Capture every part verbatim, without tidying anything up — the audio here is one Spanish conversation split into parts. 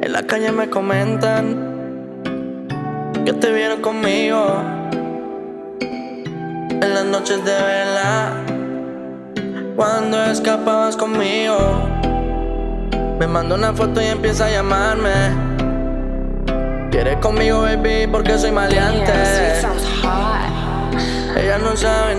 En la calle me comentan que te vieron conmigo en las noches de vela, cuando escapabas conmigo. Me manda una foto y empieza a llamarme. Quiere conmigo, baby, porque soy maleante. Ella no sabe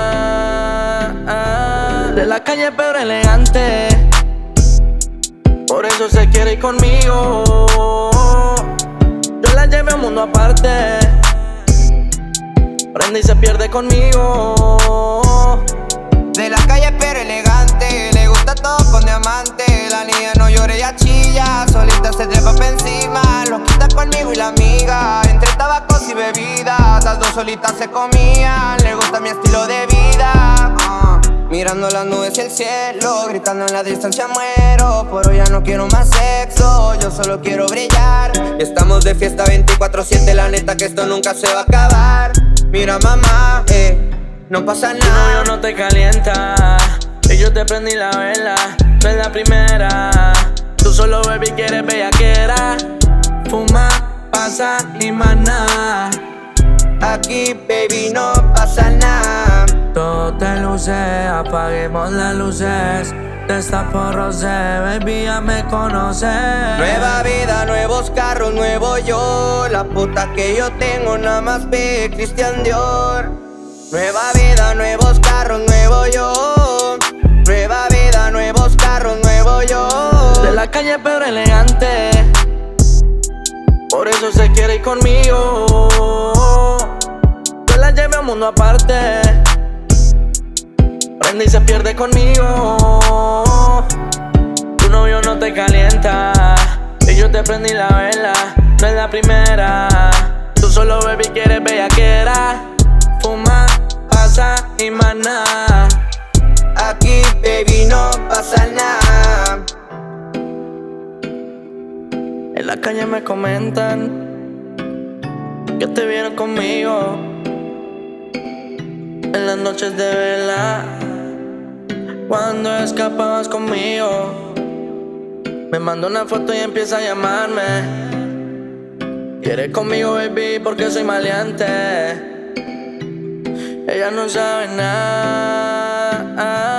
nada de la calle, pero elegante. Por eso se quiere ir conmigo. Yo la llevé a un mundo aparte. Prende y se pierde conmigo. De la calle pero elegante, le gusta todo con diamante. La niña no llora, ella chilla, solita se trepa pa' encima. Lo quita conmigo y la amiga, entre tabacos y bebidas, las dos solitas se comían. Le gusta mi estilo de vida, uh, mirando las nubes y el cielo, gritando en la distancia muero. Por hoy ya no quiero más sexo, yo solo quiero brillar. Estamos de fiesta veinticuatro siete, la neta que esto nunca se va a acabar. Mira mamá, eh no pasa nada. Tu novio no te calienta y yo te prendí la vela. No es la primera. Tú solo, baby, quieres bellaquera. Fuma, pasa y más nada. Aquí, baby, no pasa nada. Todo te luce, apaguemos las luces. Destapo rosé, baby, ya me conoces. Nueva vida, nuevos carros, nuevo yo. La puta que yo tengo nada más ve Christian Dior. Nueva vida, nuevos carros, nuevo yo. Nueva vida, nuevos carros, nuevo yo. De la calle pero elegante, por eso se quiere ir conmigo. Yo la llevé a un mundo aparte. Prende y se pierde conmigo. Tu novio no te calienta y yo te prendí la vela. No es la primera. Tú solo, baby, quieres bellaquera. Fuma, pasa y más nada. Aquí, baby, no pasa nada. En la calle me comentan que te vieron conmigo en las noches de vela, cuando escapabas conmigo. Me manda una foto y empieza a llamarme. Quiere conmigo, baby, porque soy maleante. Ella no sabe nada.